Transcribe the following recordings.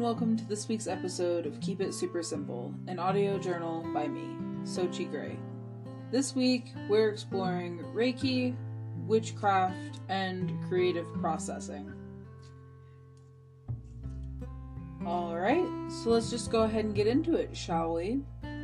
welcome to this week's episode of Keep It Super Simple, an audio journal by me, Sochi Gray. This week, we're exploring Reiki, witchcraft, and creative processing. Alright, so let's just go ahead and get into it, shall we?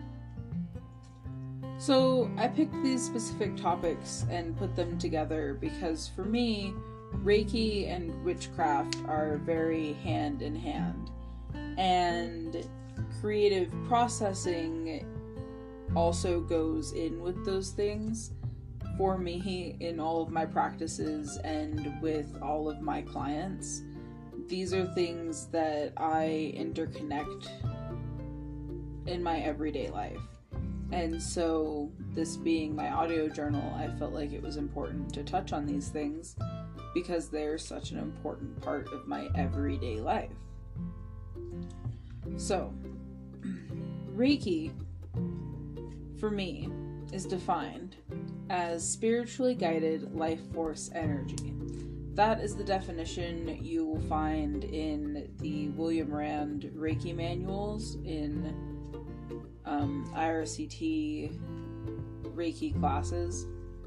So, I picked these specific topics and put them together because for me, Reiki and witchcraft are very hand in hand. And creative processing also goes in with those things for me in all of my practices and with all of my clients. These are things that I interconnect in my everyday life. And so, this being my audio journal, I felt like it was important to touch on these things because they're such an important part of my everyday life. So, Reiki, for me, is defined as spiritually guided life force energy. That is the definition you will find in the William Rand Reiki manuals in IRCT Reiki classes.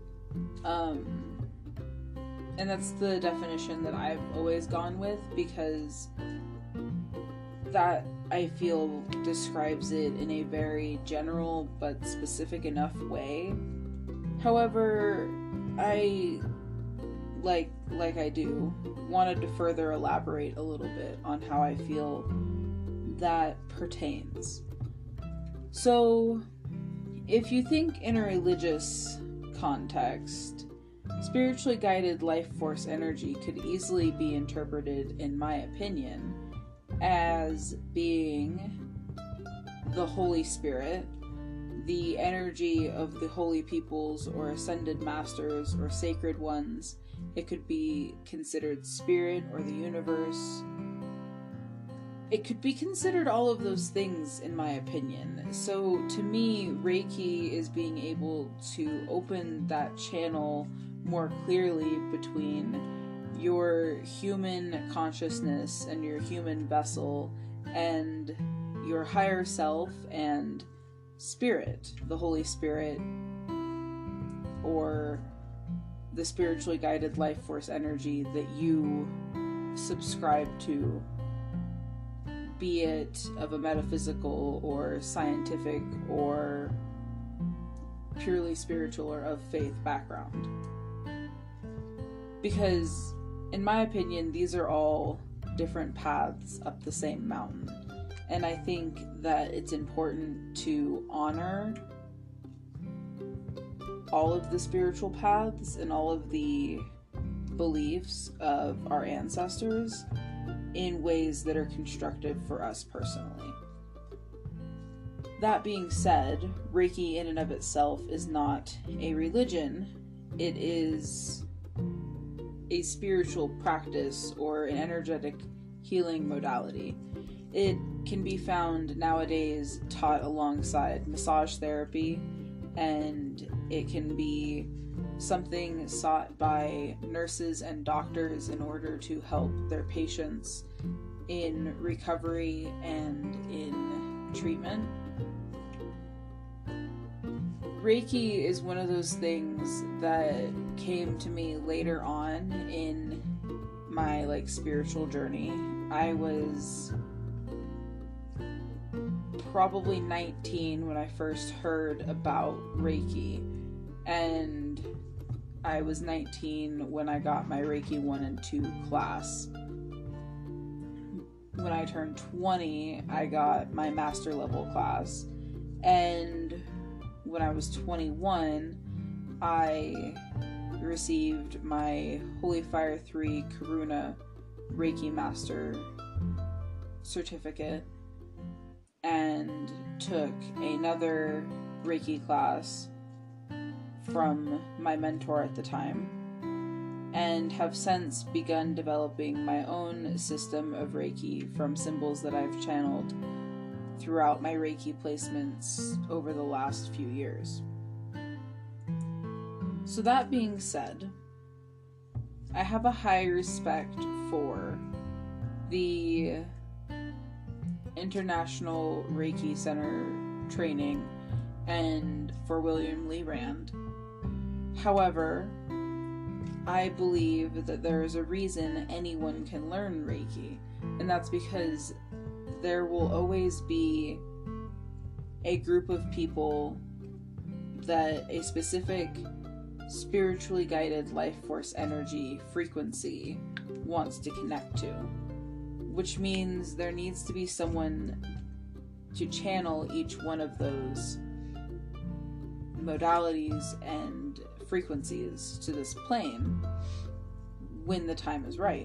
And that's the definition that I've always gone with because that, I feel, describes it in a very general but specific enough way. However, I, like I do, wanted to further elaborate a little bit on how I feel that pertains. So, if you think in a religious context, spiritually guided life force energy could easily be interpreted, in my opinion, as being the Holy Spirit, the energy of the holy peoples or ascended masters or sacred ones. It could be considered spirit or the universe. It could be considered all of those things, in my opinion. So, to me, Reiki is being able to open that channel more clearly between your human consciousness and your human vessel and your higher self and spirit, the Holy Spirit, or the spiritually guided life force energy that you subscribe to, be it of a metaphysical or scientific or purely spiritual or of faith background. Because, in my opinion, these are all different paths up the same mountain. And I think that it's important to honor all of the spiritual paths and all of the beliefs of our ancestors in ways that are constructive for us personally. That being said, Reiki in and of itself is not a religion. It is a spiritual practice or an energetic healing modality. It can be found nowadays taught alongside massage therapy, and it can be something sought by nurses and doctors in order to help their patients in recovery and in treatment. Reiki is one of those things that came to me later on in my spiritual journey. I was probably 19 when I first heard about Reiki, and I was 19 when I got my Reiki 1 and 2 class. When I turned 20, I got my master level class, and when I was 21, I received my Holy Fire 3 Karuna Reiki Master certificate and took another Reiki class from my mentor at the time, and have since begun developing my own system of Reiki from symbols that I've channeled throughout my Reiki placements over the last few years. So that being said, I have a high respect for the International Reiki Center training and for William Lee Rand. However, I believe that there is a reason anyone can learn Reiki, and that's because there will always be a group of people that a specific spiritually guided life force energy frequency wants to connect to, which means there needs to be someone to channel each one of those modalities and frequencies to this plane when the time is right.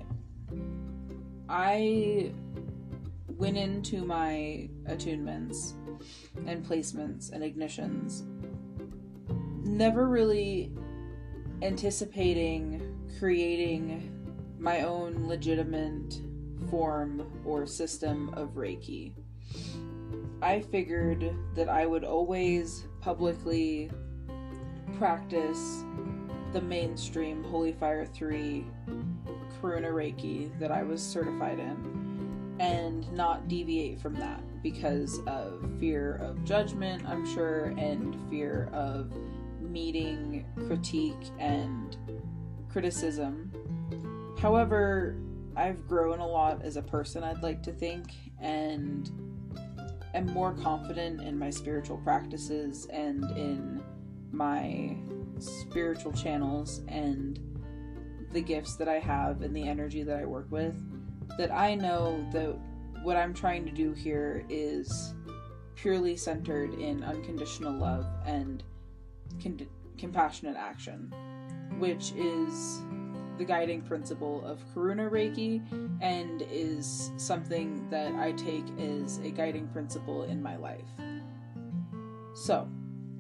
I went into my attunements and placements and ignitions never really anticipating creating my own legitimate form or system of Reiki. I figured that I would always publicly practice the mainstream Holy Fire 3 Karuna Reiki that I was certified in, and not deviate from that because of fear of judgment, I'm sure, and fear of meeting critique and criticism. However, I've grown a lot as a person, I'd like to think, and am more confident in my spiritual practices and in my spiritual channels and the gifts that I have and the energy that I work with, that I know that what I'm trying to do here is purely centered in unconditional love and compassionate action, which is the guiding principle of Karuna Reiki and is something that I take as a guiding principle in my life. So,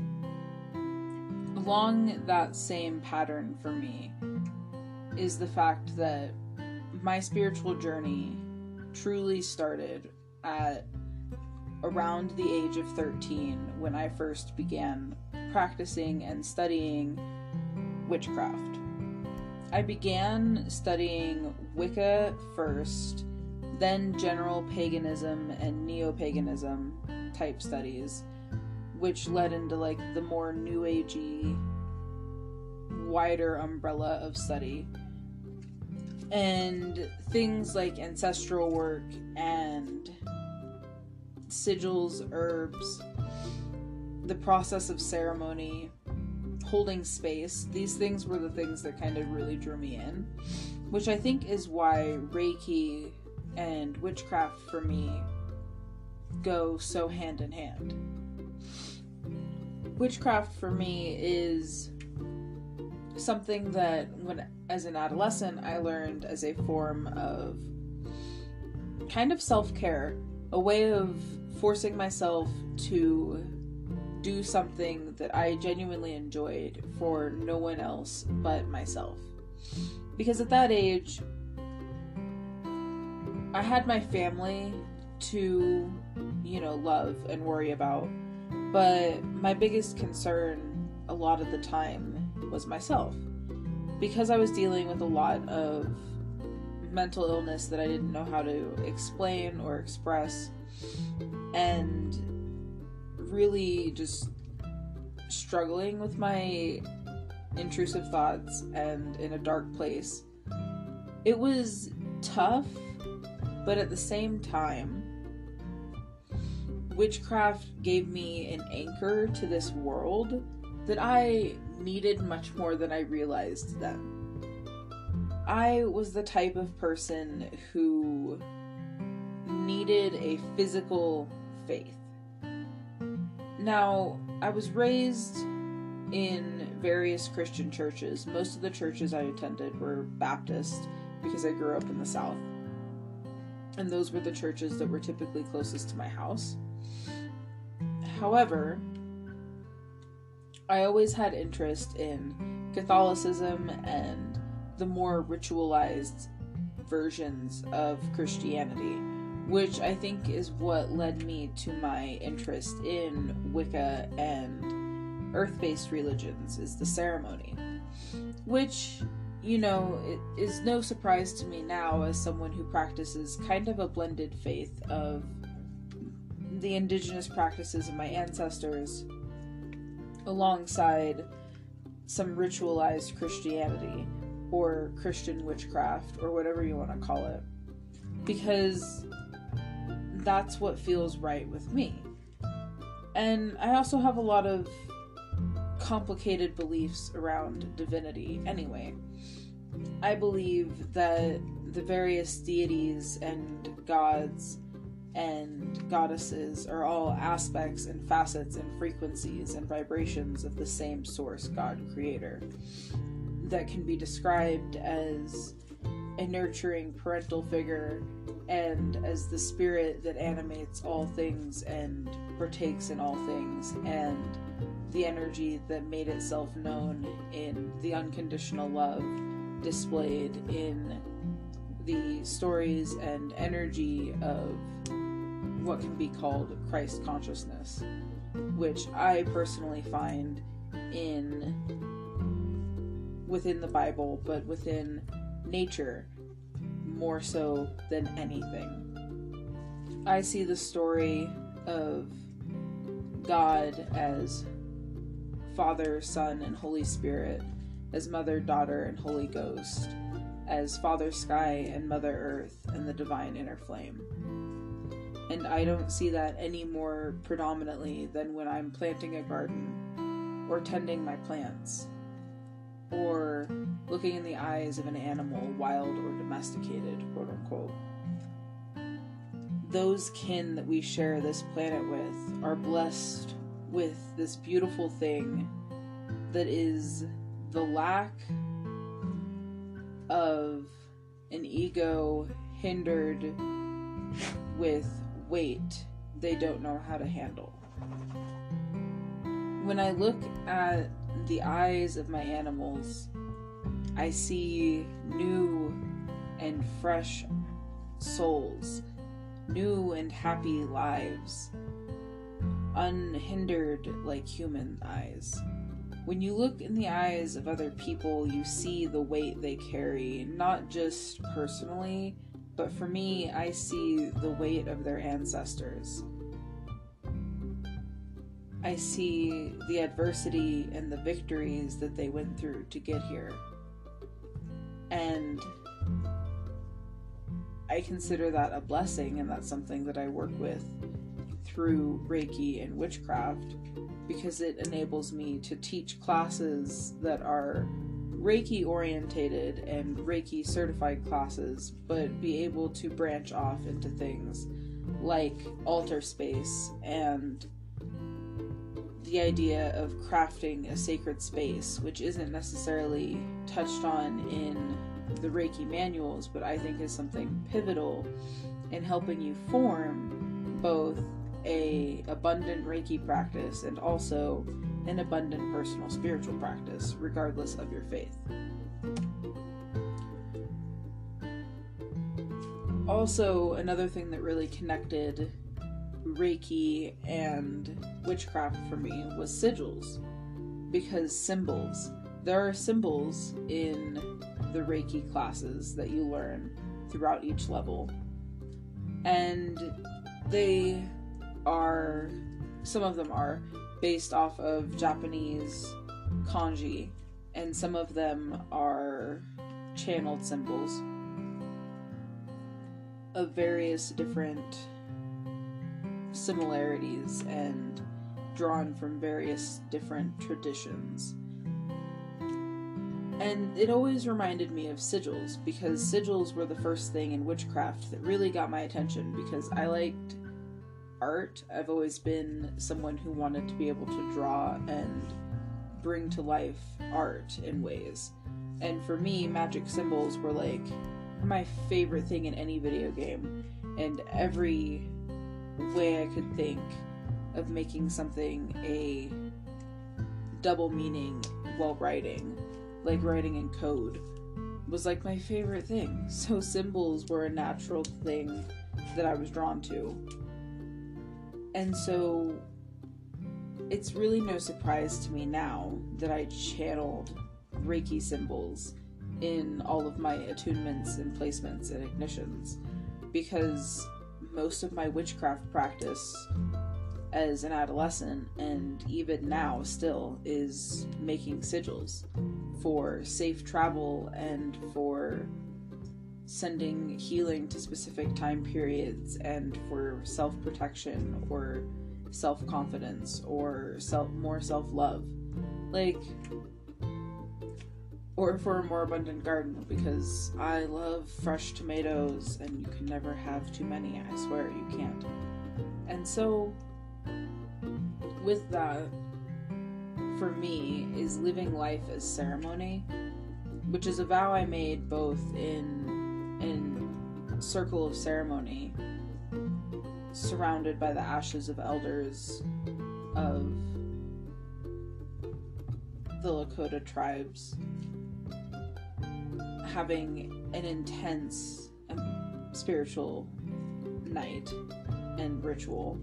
along that same pattern for me is the fact that my spiritual journey truly started at around the age of 13 when I first began practicing and studying witchcraft. I began studying Wicca first, then general paganism and neo-paganism type studies, which led into like the more new agey, wider umbrella of study. And things like ancestral work and sigils, herbs, the process of ceremony, holding space, these things were the things that kind of really drew me in, which I think is why Reiki and witchcraft for me go so hand in hand. Witchcraft for me is something that when as an adolescent I learned as a form of kind of self-care, a way of forcing myself to do something that I genuinely enjoyed for no one else but myself. Because at that age, I had my family to, love and worry about, but my biggest concern a lot of the time was myself. Because I was dealing with a lot of mental illness that I didn't know how to explain or express, and really just struggling with my intrusive thoughts and in a dark place. It was tough, but at the same time, witchcraft gave me an anchor to this world that I needed much more than I realized then. I was the type of person who needed a physical faith. Now, I was raised in various Christian churches. Most of the churches I attended were Baptist because I grew up in the South. And those were the churches that were typically closest to my house. However, I always had interest in Catholicism and the more ritualized versions of Christianity, which I think is what led me to my interest in Wicca and earth-based religions, is the ceremony. Which, it is no surprise to me now as someone who practices kind of a blended faith of the indigenous practices of my ancestors alongside some ritualized Christianity or Christian witchcraft or whatever you want to call it, because that's what feels right with me. And I also have a lot of complicated beliefs around divinity anyway. I believe that the various deities and gods and goddesses are all aspects and facets and frequencies and vibrations of the same source, God, creator, that can be described as a nurturing parental figure and as the spirit that animates all things and partakes in all things, and the energy that made itself known in the unconditional love displayed in the stories and energy of what can be called Christ consciousness, which I personally find within the Bible, but within nature more so than anything. I see the story of God as Father, Son, and Holy Spirit, as Mother, Daughter, and Holy Ghost, as Father Sky and Mother Earth and the divine inner flame. And I don't see that any more predominantly than when I'm planting a garden, or tending my plants, or looking in the eyes of an animal, wild or domesticated, quote unquote. Those kin that we share this planet with are blessed with this beautiful thing that is the lack of an ego hindered with weight they don't know how to handle. When I look at the eyes of my animals, I see new and fresh souls, new and happy lives, unhindered like human eyes. When you look in the eyes of other people, you see the weight they carry, not just personally, but for me, I see the weight of their ancestors. I see the adversity and the victories that they went through to get here. And I consider that a blessing, and that's something that I work with through Reiki and witchcraft, because it enables me to teach classes that are Reiki orientated and Reiki certified classes, but be able to branch off into things like altar space and the idea of crafting a sacred space, which isn't necessarily touched on in the Reiki manuals, but I think is something pivotal in helping you form both a abundant Reiki practice and also an abundant personal spiritual practice, regardless of your faith. Also, another thing that really connected Reiki and witchcraft for me was sigils, because symbols. There are symbols in the Reiki classes that you learn throughout each level, and some of them are based off of Japanese kanji, and some of them are channeled symbols of various different similarities and drawn from various different traditions. And it always reminded me of sigils, because sigils were the first thing in witchcraft that really got my attention, because I liked art. I've always been someone who wanted to be able to draw and bring to life art in ways. And for me, magic symbols were like my favorite thing in any video game, and every way I could think of making something a double meaning while writing, like writing in code, was like my favorite thing. So symbols were a natural thing that I was drawn to. And so it's really no surprise to me now that I channeled Reiki symbols in all of my attunements and placements and ignitions, because most of my witchcraft practice as an adolescent, and even now still, is making sigils for safe travel and for sending healing to specific time periods, and for self-protection or self-confidence or more self-love, like, or for a more abundant garden, because I love fresh tomatoes and you can never have too many. I swear you can't. And so with that, for me, is living life as ceremony, which is a vow I made both in circle of ceremony, surrounded by the ashes of elders of the Lakota tribes, having an intense spiritual night and ritual.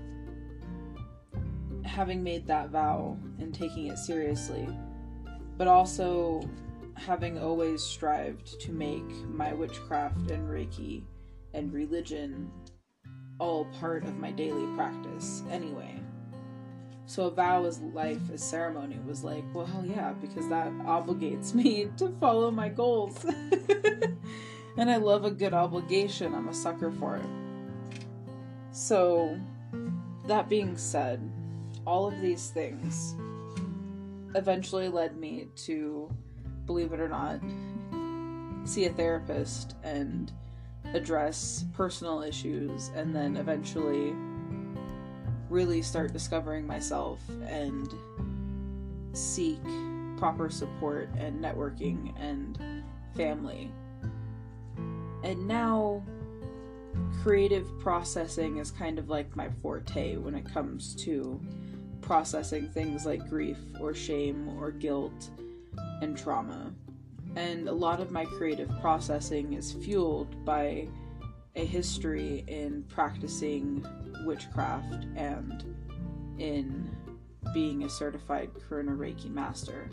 Having made that vow and taking it seriously, but also having always strived to make my witchcraft and Reiki and religion all part of my daily practice anyway. So a vow as life as ceremony was like, well, hell yeah, because that obligates me to follow my goals. And I love a good obligation. I'm a sucker for it. So, that being said, all of these things eventually led me to, believe it or not, see a therapist and address personal issues, and then eventually really start discovering myself and seek proper support and networking and family. And now creative processing is kind of like my forte when it comes to processing things like grief or shame or guilt and trauma. And a lot of my creative processing is fueled by a history in practicing witchcraft and in being a certified Karuna Reiki master.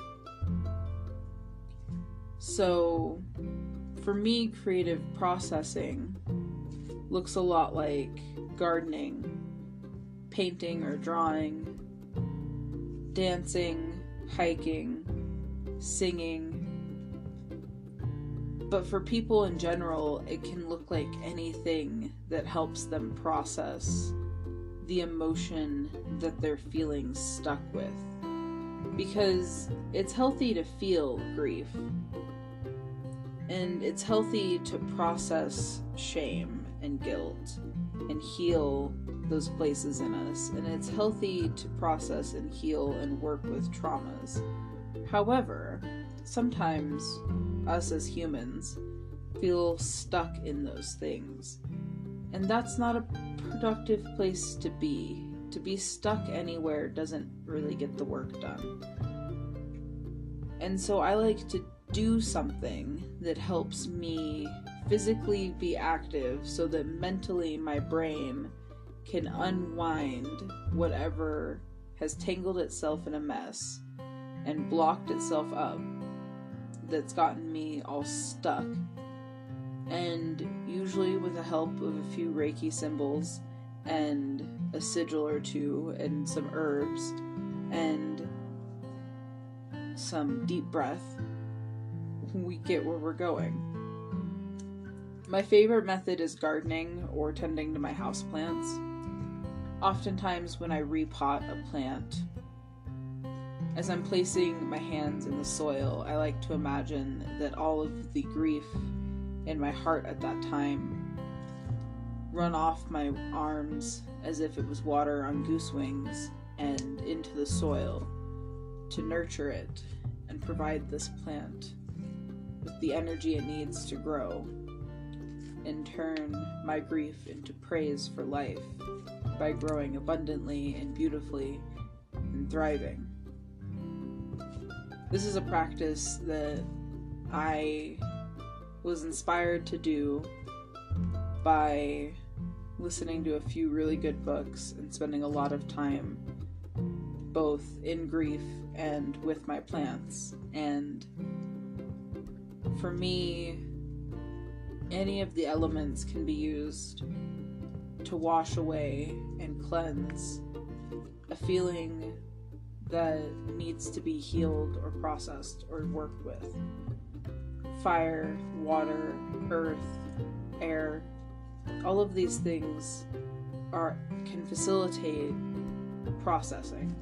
So, for me, creative processing looks a lot like gardening, painting or drawing, dancing, hiking, singing. But for people in general, it can look like anything that helps them process the emotion that they're feeling stuck with. Because it's healthy to feel grief, and it's healthy to process shame and guilt and heal those places in us, and it's healthy to process and heal and work with traumas. However, sometimes us as humans feel stuck in those things, and that's not a productive place to be. To be stuck anywhere doesn't really get the work done. And so I like to do something that helps me physically be active so that mentally my brain can unwind whatever has tangled itself in a mess and blocked itself up that's gotten me all stuck. And usually with the help of a few Reiki symbols and a sigil or two and some herbs and some deep breath, we get where we're going. My favorite method is gardening or tending to my houseplants. Oftentimes when I repot a plant, as I'm placing my hands in the soil, I like to imagine that all of the grief in my heart at that time run off my arms as if it was water on goose wings and into the soil to nurture it and provide this plant with the energy it needs to grow, and turn my grief into praise for life by growing abundantly and beautifully and thriving. This is a practice that I was inspired to do by listening to a few really good books and spending a lot of time both in grief and with my plants. And for me, any of the elements can be used to wash away and cleanse a feeling that needs to be healed or processed or worked with. Fire, water, earth, air, all of these things can facilitate processing.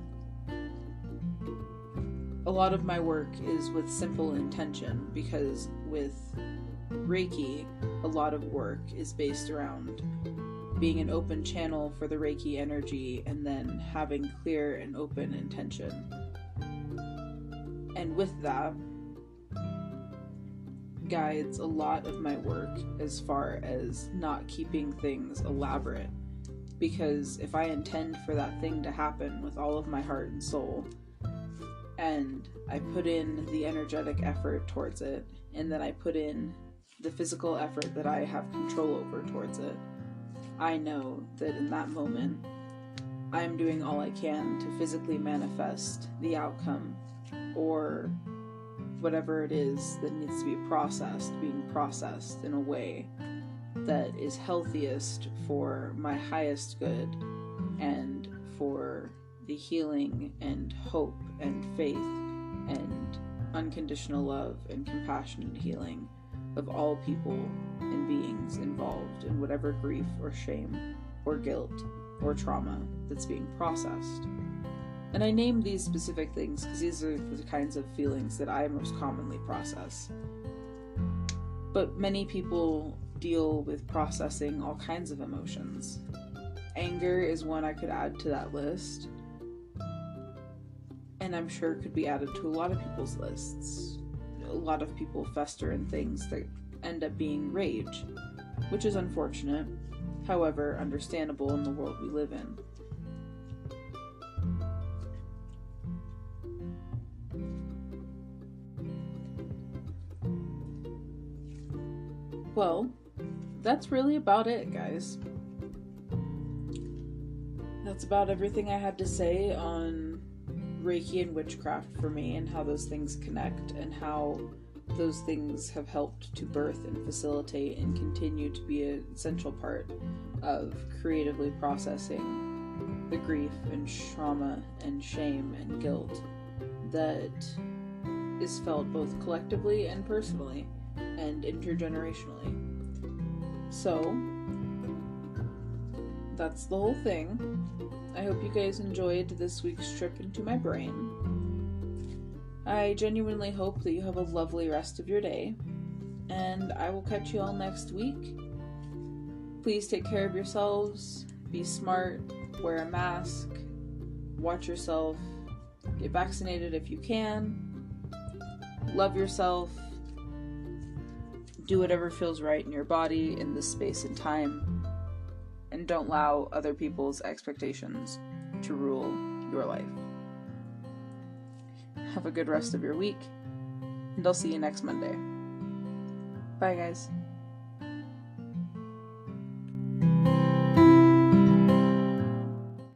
A lot of my work is with simple intention, because with Reiki, a lot of work is based around being an open channel for the Reiki energy and then having clear and open intention. And with that guides a lot of my work as far as not keeping things elaborate. Because if I intend for that thing to happen with all of my heart and soul, and I put in the energetic effort towards it, and then I put in the physical effort that I have control over towards it, I know that in that moment, I'm doing all I can to physically manifest the outcome, or whatever it is that needs to be processed, being processed in a way that is healthiest for my highest good and for the healing and hope and faith and unconditional love and compassionate healing of all people and beings involved in whatever grief or shame or guilt or trauma that's being processed. And I name these specific things because these are the kinds of feelings that I most commonly process. But many people deal with processing all kinds of emotions. Anger is one I could add to that list, and I'm sure it could be added to a lot of people's lists. A lot of people fester in things that end up being rage, which is unfortunate, however understandable in the world we live in. Well, that's really about it, guys. That's about everything I had to say on Reiki and witchcraft for me, and how those things connect, and how those things have helped to birth and facilitate and continue to be an essential part of creatively processing the grief and trauma and shame and guilt that is felt both collectively and personally and intergenerationally. So, that's the whole thing. I hope you guys enjoyed this week's trip into my brain. I genuinely hope that you have a lovely rest of your day, and I will catch you all next week. Please take care of yourselves, be smart, wear a mask, watch yourself, get vaccinated if you can, love yourself, do whatever feels right in your body in this space and time, and don't allow other people's expectations to rule your life. Have a good rest of your week, and I'll see you next Monday. Bye, guys.